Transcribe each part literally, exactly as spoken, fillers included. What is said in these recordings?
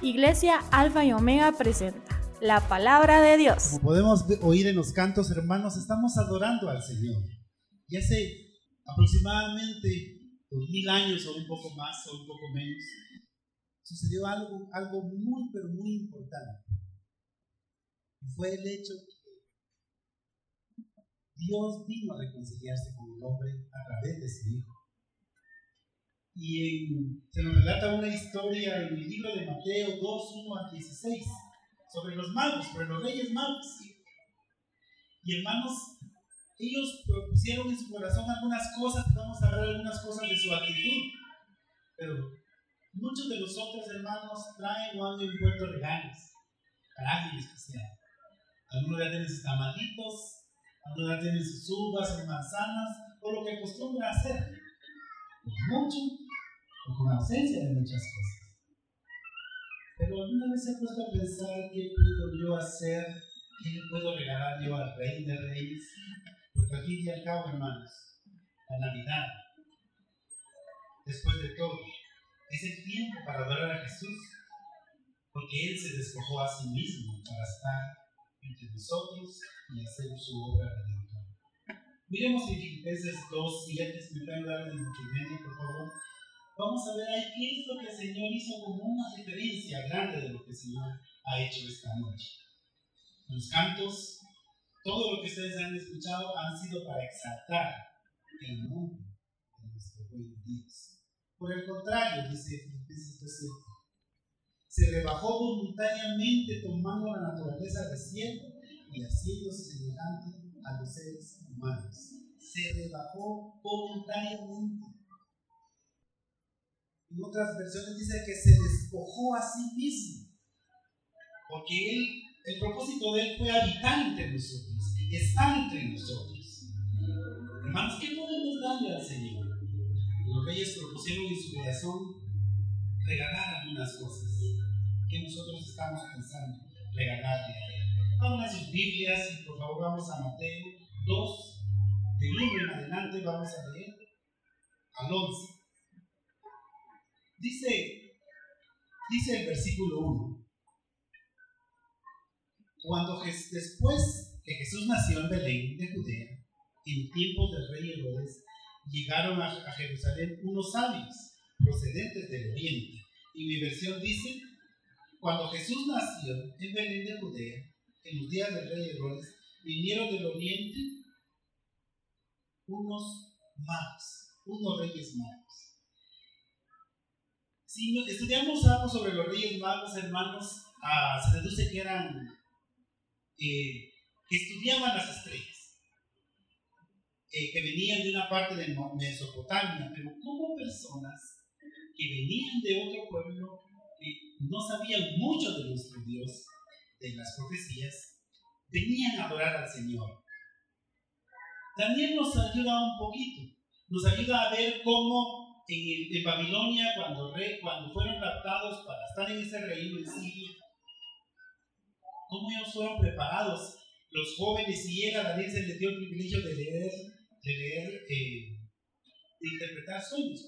Iglesia Alfa y Omega presenta la palabra de Dios. Como podemos oír en los cantos, hermanos, estamos adorando al Señor. Y hace aproximadamente dos mil años o un poco más o un poco menos, sucedió algo, algo muy, pero muy importante. Y fue el hecho que Dios vino a reconciliarse con el hombre a través de su Hijo. Y en, se nos relata una historia en el libro de Mateo dos, uno al dieciséis, sobre los magos, sobre los reyes magos. Y hermanos, ellos propusieron en su corazón algunas cosas, vamos a ver algunas cosas de su actitud. Pero muchos de nosotros, hermanos, traen o han envuelto regalos para alguien especial. Algunos ya tienen sus tamalitos, algunos ya tienen sus uvas, sus manzanas, o lo que acostumbran a hacer. Mucho o con ausencia de muchas cosas. Pero alguna vez he puesto a pensar qué puedo yo hacer, qué le puedo regalar yo al Rey de Reyes. Porque al fin y al cabo, hermanos, la Navidad, después de todo, es el tiempo para adorar a Jesús, porque Él se despojó a sí mismo para estar entre nosotros y hacer su obra redentora. Miremos en Filipenses dos, siete, si me pueden dar el multimedia, por favor. Vamos a ver ahí qué es lo que el Señor hizo como una referencia grande de lo que el Señor ha hecho esta noche. Los cantos, todo lo que ustedes han escuchado han sido para exaltar el nombre de nuestro buen Dios. Por el contrario, dice Filipenses dos siete, se rebajó voluntariamente tomando la naturaleza de siervo y haciéndose semejante a los seres humanos. Se rebajó voluntariamente. En otras versiones dice que se despojó a sí mismo, porque él, el propósito de él fue habitar entre nosotros, estar entre nosotros. Hermanos, ¿qué podemos darle al Señor? Los reyes propusieron en su corazón regalar algunas cosas que nosotros estamos pensando regalarle a Él. Vamos a sus Biblias y por favor vamos a Mateo dos, del uno en adelante vamos a leer al once. Dice, dice el versículo uno. Cuando después que Jesús nació en Belén de Judea, en tiempos del rey Herodes, llegaron a, a Jerusalén unos sabios procedentes del oriente. Y mi versión dice, cuando Jesús nació en Belén de Judea, en los días del rey Herodes, vinieron del oriente unos magos, unos reyes magos. Si estudiamos algo sobre los reyes magos, hermanos, ah, se deduce que eran, eh, que estudiaban las estrellas, eh, que venían de una parte de Mesopotamia, pero como personas que venían de otro pueblo, que no sabían mucho de nuestro Dios, de las profecías, venían a adorar al Señor. Daniel nos ayuda un poquito, nos ayuda a ver cómo en, en Babilonia, cuando, rey, cuando fueron raptados para estar en ese reino en Siria, cómo ellos fueron preparados, los jóvenes, y él a Daniel se le dio el privilegio de leer, de leer, eh, de interpretar sueños.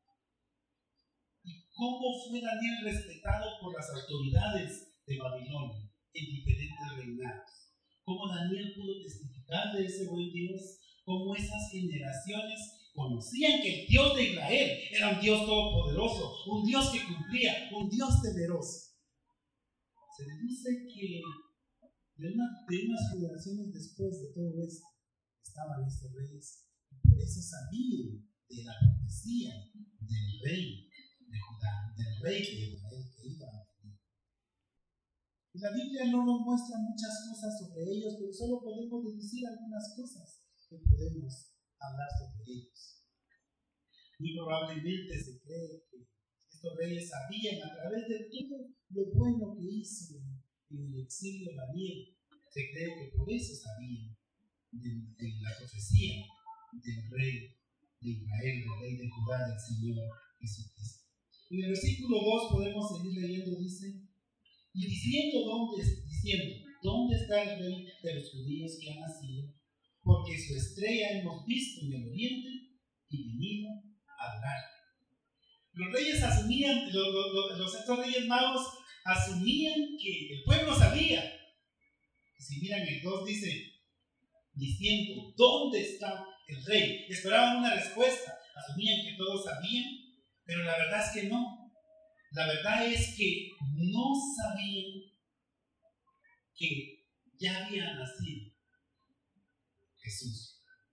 Y cómo fue Daniel respetado por las autoridades de Babilonia en diferentes reinados. Cómo Daniel pudo testificar de ese buen Dios, cómo esas generaciones conocían que el Dios de Israel era un Dios todopoderoso, un Dios que cumplía, un Dios temeroso. Se dice que de, una, de unas generaciones después de todo esto estaban estos reyes, y por eso sabían de la profecía del rey de Judá, del rey de Israel que iba a venir. Y la Biblia no nos muestra muchas cosas sobre ellos, pero solo podemos deducir algunas cosas que podemos hablar sobre ellos. Muy probablemente se cree que estos reyes sabían a través de todo lo bueno que hizo en el exilio Daniel. Se cree que por eso sabían de, de la profecía del rey de Israel, del rey de Judá, del Señor Jesucristo. En el versículo dos podemos seguir leyendo, dice, y diciendo dónde, diciendo, ¿dónde está el rey de los judíos que ha nacido? Porque su estrella hemos visto en el oriente y venido a adorar. Los reyes asumían, los, los, los estos reyes magos asumían que el pueblo sabía. Si miran el dos dice, diciendo, ¿dónde está el rey? Esperaban una respuesta, asumían que todos sabían, pero la verdad es que no. La verdad es que no sabían que ya había nacido Jesús.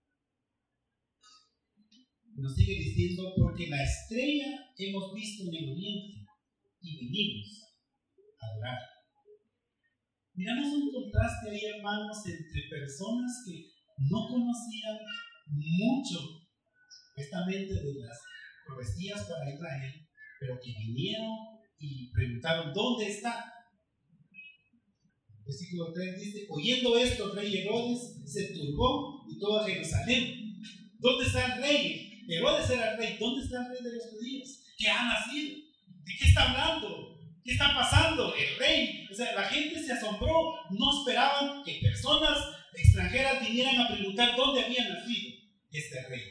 Nos sigue diciendo, porque la estrella hemos visto en el oriente y venimos a adorar. Miramos un contraste ahí, hermanos, entre personas que no conocían mucho, supuestamente, de las profecías para Israel, pero que vinieron y preguntaron, ¿dónde está? Versículo tres dice, oyendo esto, el rey Herodes se turbó y toda Jerusalén. ¿Dónde está el rey? Herodes era el rey. ¿Dónde está el rey de los judíos? ¿Qué ha nacido? ¿De qué está hablando? ¿Qué está pasando? El rey. O sea, la gente se asombró. No esperaban que personas extranjeras vinieran a preguntar dónde había nacido este rey.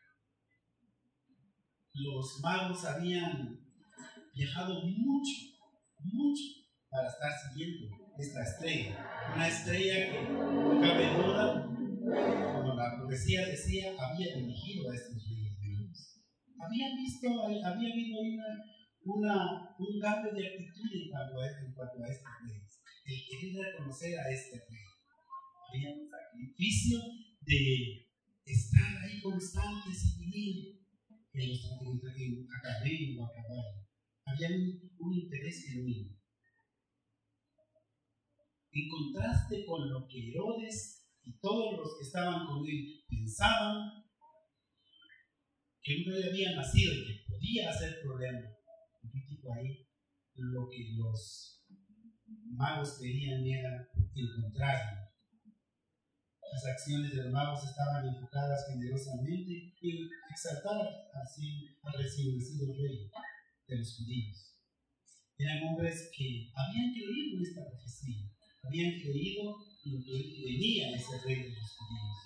Los magos habían viajado mucho, mucho para estar siguiendo esta estrella. Una estrella que, no cabe duda, como la profecía decía, había dirigido a estos reyes griegos. Había visto, había habido una, una, un cambio de actitud en cuanto a, en cuanto a estos reyes. El querer reconocer a este rey. Había un sacrificio de estar ahí constantes y vivir en los en a caballo o a caballo. Había un, un interés genuino. En contraste con lo que Herodes y todos los que estaban con él pensaban que un rey había nacido y que podía hacer problema político ahí, lo que los magos querían era el contrario. Las acciones de los magos estaban enfocadas generosamente en exaltar así al recién nacido rey de los judíos. Eran hombres que habían creído en esta profecía, habían creído en que venía ese rey de los judíos.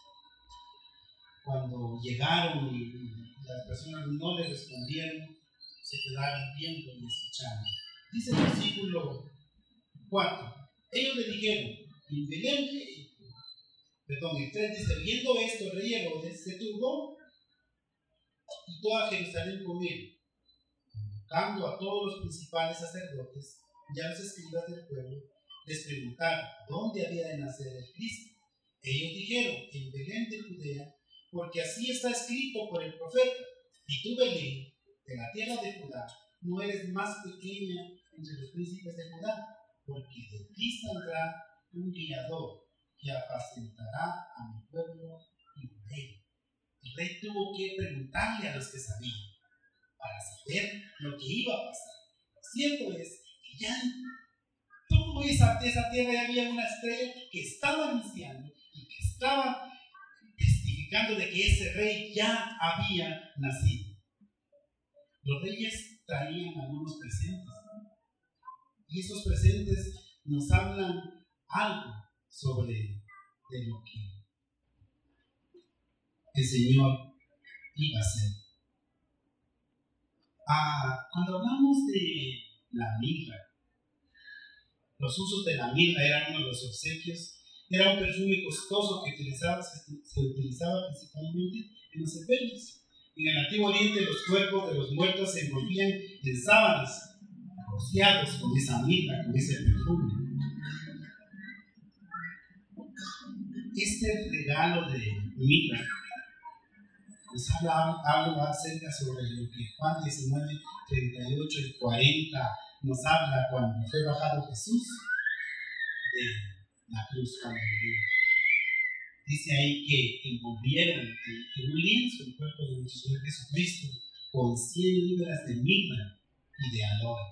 Cuando llegaron y las personas no les respondieron, se quedaron viendo y escuchando. Dice el versículo cuatro, ellos le dijeron, en Belén, perdón, el tres dice, viendo esto, el rey Herodes se turbó y toda Jerusalén con él, convocando a todos los principales sacerdotes y a los escribas del pueblo, les preguntaron dónde había de nacer el Cristo. Ellos dijeron, en Belén de Judea, porque así está escrito por el profeta, y tú, Belén, de la tierra de Judá, no eres más pequeña entre los príncipes de Judá, porque de ti saldrá un guiador que apacentará a mi pueblo Israel. El rey tuvo que preguntarle a los que sabían para saber lo que iba a pasar. Lo cierto es que ya en toda esa, esa tierra ya había una estrella que estaba anunciando y que estaba testificando de que ese rey ya había nacido. Los reyes traían algunos presentes, y esos presentes nos hablan algo sobre de lo que el Señor iba a hacer. Ah, cuando hablamos de la mirra, los usos de la mirra eran uno de los obsequios. Era un perfume costoso que utilizaba, se, se utilizaba principalmente en los sepelios. En el Antiguo Oriente los cuerpos de los muertos se envolvían en sábanas, rociados con esa mirra, con ese perfume. Este regalo de mirra nos habla, habla acerca sobre lo que Juan diecinueve, treinta y ocho y cuarenta nos habla cuando fue bajado Jesús de la cruz cuando murió. Dice ahí que envolvieron en un lienzo el cuerpo de nuestro Señor Jesucristo con cien libras de mirra y de aloe.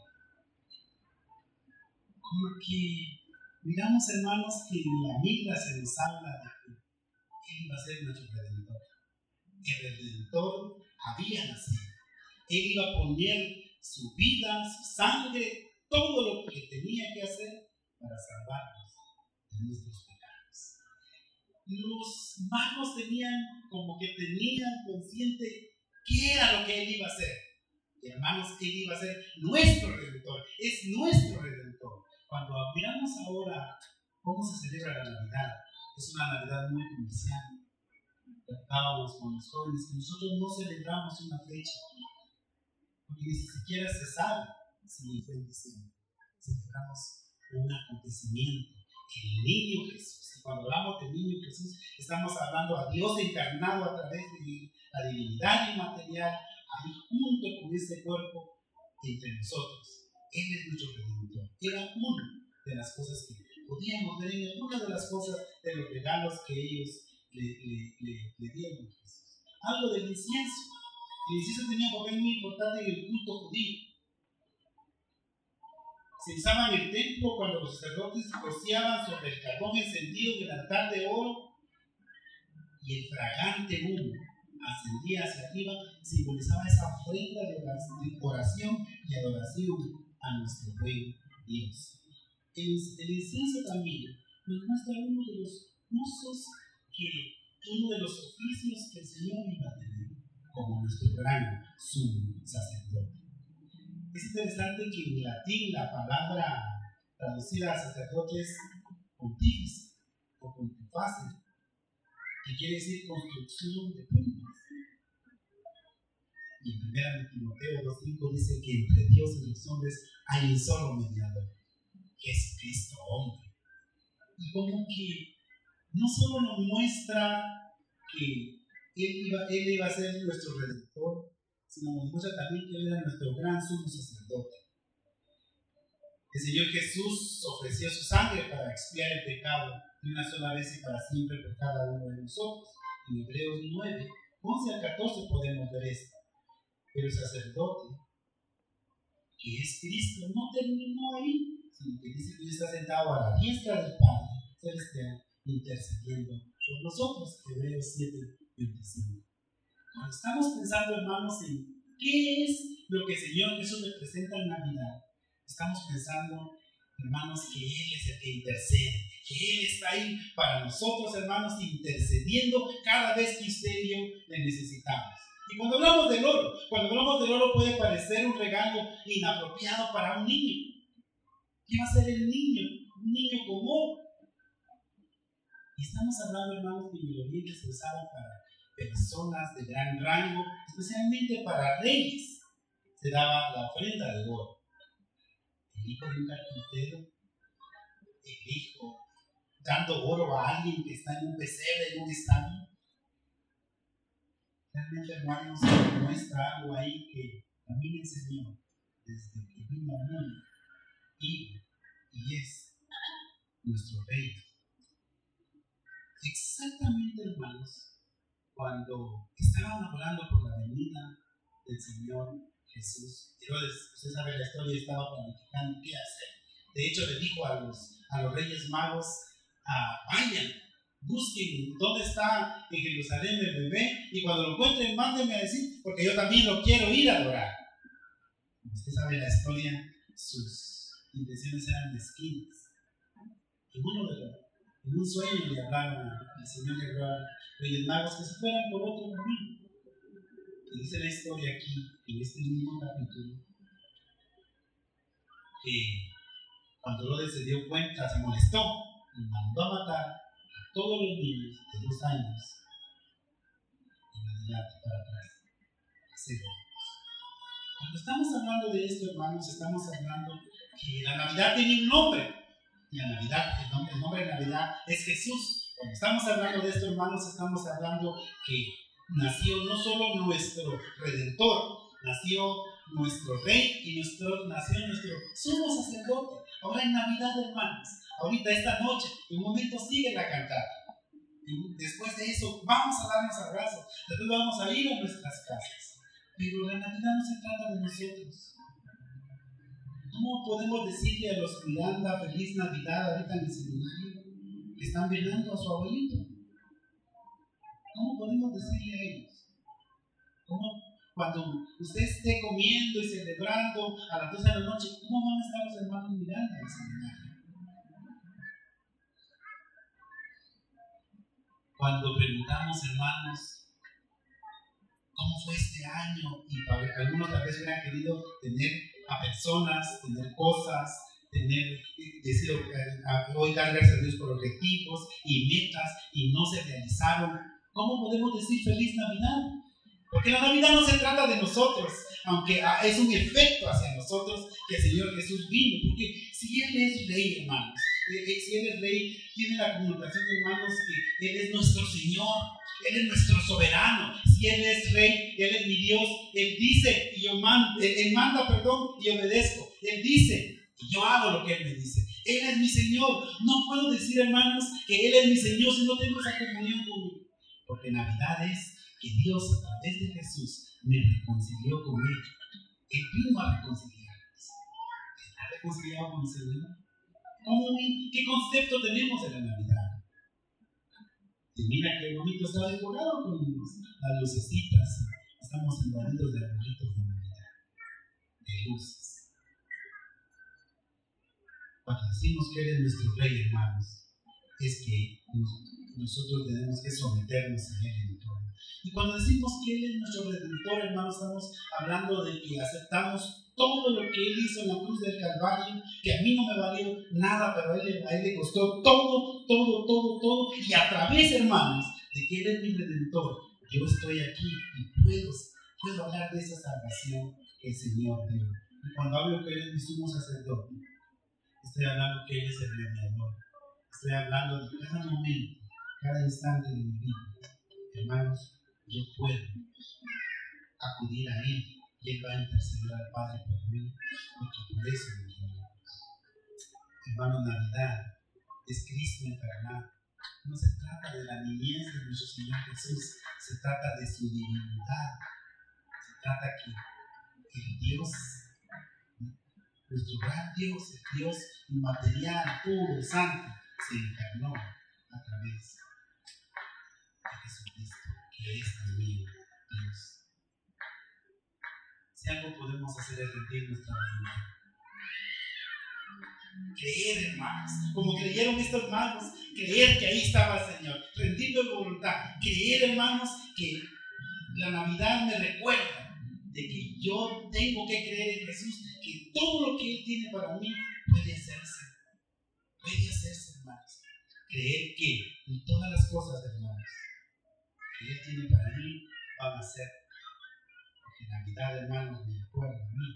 Como que miramos, hermanos, que en la mirra se nos habla de que Él iba a ser nuestro Redentor. El Redentor había nacido. Él iba a poner su vida, su sangre, todo lo que tenía que hacer para salvarnos de nuestros pecados. Los magos tenían como que tenían consciente qué era lo que Él iba a hacer. Hermanos, Él iba a ser nuestro Redentor, es nuestro Redentor. Cuando miramos ahora cómo se celebra la Navidad, es una Navidad muy comercial. Tratábamos con los jóvenes que nosotros no celebramos una fecha, porque ni siquiera se sabe si fue en diciembre. Celebramos un acontecimiento, el niño Jesús. Y cuando hablamos del niño Jesús, estamos hablando a Dios encarnado a través de la divinidad inmaterial, ahí junto con ese cuerpo entre nosotros. Él es nuestro Redentor. Era una de las cosas que podíamos ver en alguna de las cosas de los regalos que ellos le, le, le, le dieron a Jesús. Algo del incienso. El incienso tenía un papel muy importante en el culto judío. Se usaba en el templo cuando los sacerdotes rociaban sobre el carbón encendido del altar de oro y el fragante humo ascendía hacia arriba, simbolizaba esa ofrenda de oración y adoración a nuestro buen Dios. El, el incienso también nos muestra uno de los usos que, uno de los oficios que el Señor iba a tener como nuestro gran sumo sacerdote. Es interesante que en latín la palabra traducida a sacerdote es pontífice o pontiface, que quiere decir construcción de puentes. Y en primera de Timoteo dos cinco dice que entre Dios y los hombres hay un solo mediador, Jesucristo hombre. Y como que no solo nos muestra que Él iba, él iba a ser nuestro Redentor, sino nos muestra también que Él era nuestro gran sumo sacerdote. El Señor Jesús ofreció su sangre para expiar el pecado de una sola vez y para siempre por cada uno de nosotros. En Hebreos nueve, once al catorce podemos ver esto. Pero el sacerdote, que es Cristo, no terminó ahí, sino que dice que Él está sentado a la diestra del Padre Celestial, intercediendo por nosotros. Hebreos siete, veinticinco. Cuando estamos pensando, hermanos, en qué es lo que el Señor Jesús representa en Navidad, estamos pensando, hermanos, que Él es el que intercede, que Él está ahí para nosotros, hermanos, intercediendo cada vez que usted y yo le necesitamos. Y cuando hablamos del oro, cuando hablamos del oro puede parecer un regalo inapropiado para un niño. ¿Qué va a hacer el niño? Un niño con oro. Y estamos hablando, hermanos, de melodías que se usaban para personas de gran rango, especialmente para reyes. Se daba la ofrenda de oro. El hijo de un carpintero, el hijo dando oro a alguien que está en un pesebre, en un establo. Realmente, hermanos, muestra algo ahí que a mí me enseñó desde que vino al mundo y, y es nuestro rey. Exactamente, hermanos, cuando estaban hablando por la venida del Señor Jesús, Herodes, usted sabe la historia, estaba planificando qué hacer. De hecho, le dijo a los, a los reyes magos, ah, vayan, busquen dónde está en Jerusalén el bebé y cuando lo encuentren, mándenme a decir, porque yo también lo quiero ir a adorar. Usted sabe la historia, sus intenciones eran mezquinas. En, uno de los, en un sueño le hablaron al Señor de los reyes magos que se fueran por otro camino. Y dice la historia aquí, en este mismo capítulo, que cuando Herodes se dio cuenta, se molestó y mandó a matar a todos los niños de dos años en adelante para atrás. Cuando estamos hablando de esto, hermanos, estamos hablando que la Navidad tiene un nombre. Y la Navidad, el nombre, el nombre de Navidad es Jesús. Cuando estamos hablando de esto, hermanos, estamos hablando que nació no solo nuestro Redentor, nació nuestro Rey y nuestro, nació nuestro sumo sacerdote. Ahora en Navidad, hermanos, ahorita esta noche, en un momento sigue la cantata. Y después de eso, vamos a darnos abrazos, después vamos a ir a nuestras casas. Pero la Navidad no se trata de nosotros. ¿Cómo podemos decirle a los Miranda feliz Navidad ahorita en el seminario que están velando a su abuelito? ¿Cómo podemos decirle a ellos? ¿Cómo, cuando usted esté comiendo y celebrando a las doce de la noche, cómo van a estar los hermanos Miranda en el seminario? Cuando preguntamos, hermanos, cómo fue este año, y para algunos tal vez hubieran querido tener a personas, tener cosas, tener, decir, hoy dar gracias a Dios por objetivos y metas y no se realizaron. ¿Cómo podemos decir feliz Navidad? Porque la Navidad no se trata de nosotros, aunque es un efecto hacia nosotros que el Señor Jesús vino. Porque si Él es rey, hermanos, si Él es rey, tiene la connotación, hermanos, que Él es nuestro Señor, Él es nuestro soberano. Si Él es rey, Él es mi Dios. Él dice y yo mando, Él, Él manda, perdón, y obedezco. Él dice y yo hago lo que Él me dice. Él es mi Señor. No puedo decir, hermanos, que Él es mi Señor si no tengo esa comunión con Él. Porque Navidad es que Dios a través de Jesús me reconcilió con Él. Él vino a reconciliarnos. ¿Está reconciliado con el Señor? ¿Cómo, ¿Qué concepto tenemos de la Navidad? Y mira qué bonito está decorado con las lucecitas. Estamos invadidos de arbolitos de Navidad, de luces. Cuando decimos que Él es nuestro Rey, hermanos, es que nosotros tenemos que someternos a Él en todo. Y cuando decimos que Él es nuestro Redentor, hermanos, estamos hablando de que aceptamos todo lo que Él hizo en la cruz del Calvario, que a mí no me valió nada, pero a Él, a él le costó todo, todo, todo, todo. Y a través, hermanos, de que Él es mi Redentor, yo estoy aquí y puedo, puedo hablar de esa salvación que el Señor dio. Y cuando hablo que Él es mi sumo sacerdote, estoy hablando que Él es el mediador. Estoy hablando de cada momento, cada instante de mi vida. Hermanos, yo puedo acudir a Él y Él va a interceder al Padre por mí, porque por eso me quiero. Hermano, Navidad es Cristo encarnado. No se trata de la niñez de nuestro Señor Jesús, se trata de su divinidad. Se trata que el Dios, nuestro gran Dios, el Dios inmaterial, puro, santo, se encarnó a través de Jesucristo, que es también Dios. Si algo podemos hacer es rendir nuestra voluntad. Creer, hermanos, como creyeron estos magos, creer que ahí estaba el Señor, rendir de voluntad, creer, hermanos, que la Navidad me recuerda de que yo tengo que creer en Jesús, que todo lo que Él tiene para mí puede hacerse, puede hacerse, hermanos. Creer que en todas las cosas, hermanos, que Él tiene para mí van a ser. Porque Navidad, hermanos, me recuerda a mí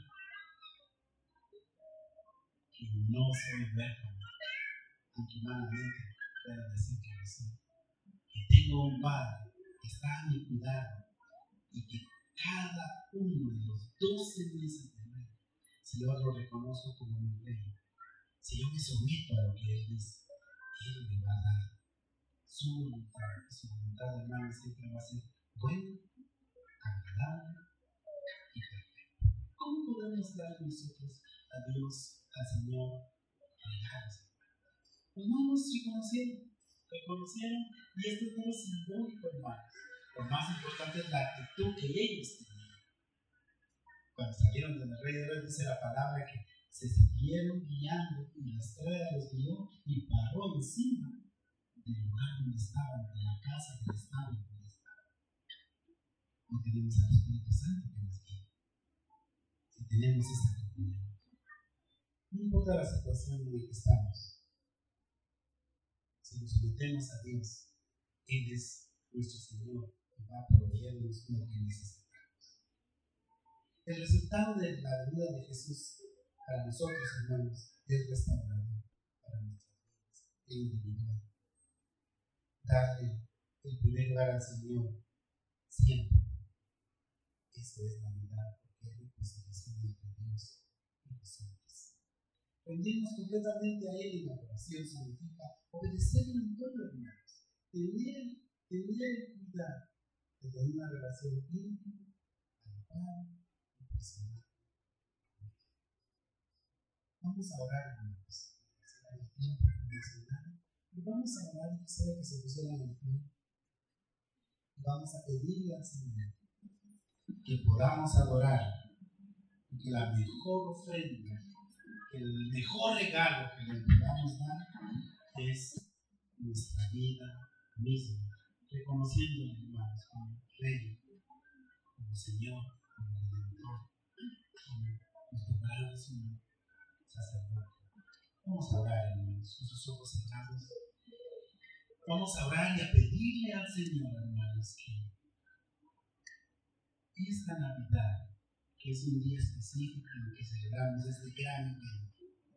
que no soy huérfano, aunque humanamente pueda decir que lo soy. Que tengo un Padre que está a mi cuidado y que cada uno de los doce meses de año, si yo lo reconozco como mi rey, si yo me someto a lo que Él dice, Él me va a dar su voluntad. Su voluntad, hermano, siempre va a ser buena, agradable y perfecta. ¿Cómo podemos dar nosotros a Dios, al Señor, regalos? Los magos reconocieron, reconocieron, y esto es todo simbólico, hermanos. Lo más importante es la actitud que ellos tenían. Cuando salieron del Rey de Reyes, dice la palabra que se siguieron guiando y la estrella los guió y paró encima del lugar donde estaban, de la casa del establo donde estaban. Hoy tenemos al Espíritu Santo que nos guía. Y tenemos esta comunión. No importa la situación en la que estamos, si nos sometemos a Dios, Él es nuestro Señor y va a proveernos lo que necesitamos. El resultado de la vida de Jesús para nosotros, hermanos, es restaurador para nuestras vidas e individual. Darle el primer lugar al Señor siempre. Eso es Navidad, porque es reconciliación entre Dios y los hombres. Rendirnos completamente a Él en la oración significa obedecerlo en todo, hermanos. Tener, tener cuidado de tener una relación íntima, adecuada y personal. Vamos a orar, hermanos. Será el tiempo fundacional. Y vamos a orar y quisiera que se pusieran en pie. Y vamos a pedirle al Señor que podamos adorar y que la mejor ofrenda, que el mejor regalo que le podamos dar es nuestra vida misma, reconociéndole, hermanos, como Rey, como Señor, como Redentor, como nuestro gran sumo sacerdote. Vamos a orar, hermanos, con sus ojos cerrados. Vamos a orar y a pedirle al Señor, hermanos, que esta Navidad, que es un día específico en el que celebramos este gran evento,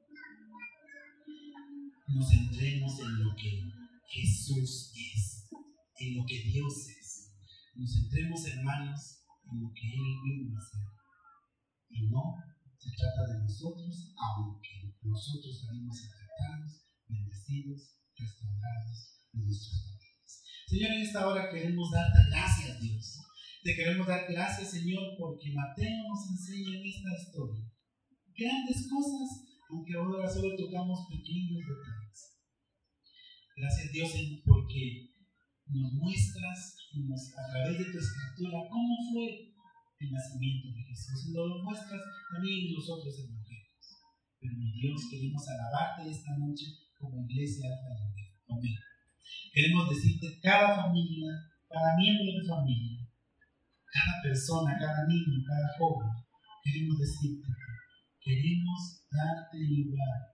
nos centremos en lo que Jesús es, en lo que Dios es. Nos centremos, hermanos, en lo que Él vino a hacer. Y no se trata de nosotros, aunque nosotros salimos tratados, bendecidos, restaurados de nuestras familias. Señor, en esta hora queremos darte gracias, Dios. Te queremos dar gracias, Señor, porque Mateo nos enseña en esta historia grandes cosas, aunque ahora solo tocamos pequeños detalles. Gracias, Dios, porque nos muestras nos, a través de tu escritura cómo fue el nacimiento de Jesús. Y lo muestras también en los otros evangelios. Pero, mi Dios, queremos alabarte esta noche como iglesia Alfa y Omega. Amén. Queremos decirte, cada familia, cada miembro de familia, cada persona, cada niño, cada joven, queremos decirte, queremos darte el lugar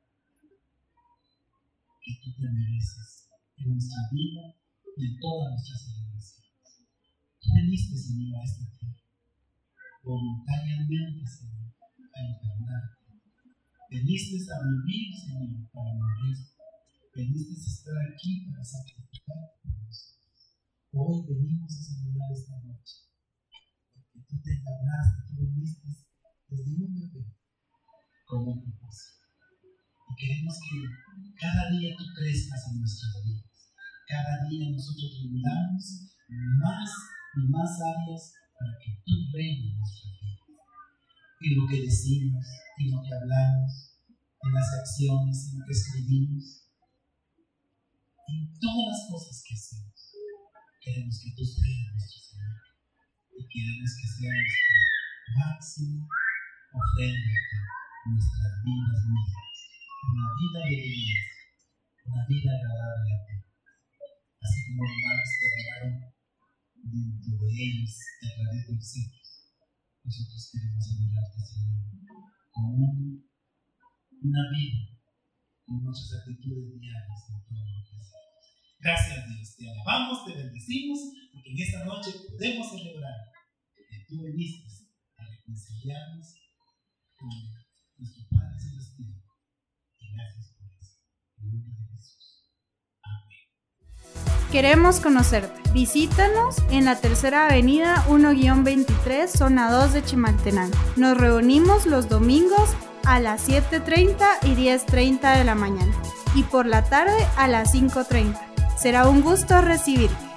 que tú te mereces en nuestra vida y en todas nuestras celebraciones. Tú viniste, Señor, a esta tierra, voluntariamente, Señor, a encarnarte. Viniste a vivir, Señor, para morir. Viniste a estar aquí para sacrificarte por nosotros. Hoy venimos a celebrar esta noche, porque tú te encarnaste, tú viniste desde un bebé con un propósito. Y queremos que cada día tú crezcas en nuestras vidas. Cada día nosotros reunamos más y más áreas para que tú reines en nuestras vidas. En lo que decimos, en lo que hablamos, en las acciones, en lo que escribimos, en todas las cosas que hacemos. Queremos que tú seas nuestro Señor. Y queremos que sea nuestra máxima ofrenda a ti, nuestras vidas mismas. Una vida de belleza, una vida agradable a ti. Así como los hermanos te regalaron dentro de ellos y a través de los hijos, nosotros queremos adorarte, Señor, con un, una vida, con nuestras actitudes diarias en todo lo que hacemos. Gracias, Dios, te alabamos, te bendecimos, porque en esta noche podemos celebrar que tú viniste a reconciliarnos con nuestro Padre Celestial. Y gracias por eso. En el nombre de Jesús. Amén. Queremos conocerte. Visítanos en la Tercera Avenida uno veintitrés, zona dos de Chimaltenango. Nos reunimos los domingos a las siete treinta y diez treinta de la mañana y por la tarde a las cinco treinta. Será un gusto recibirte.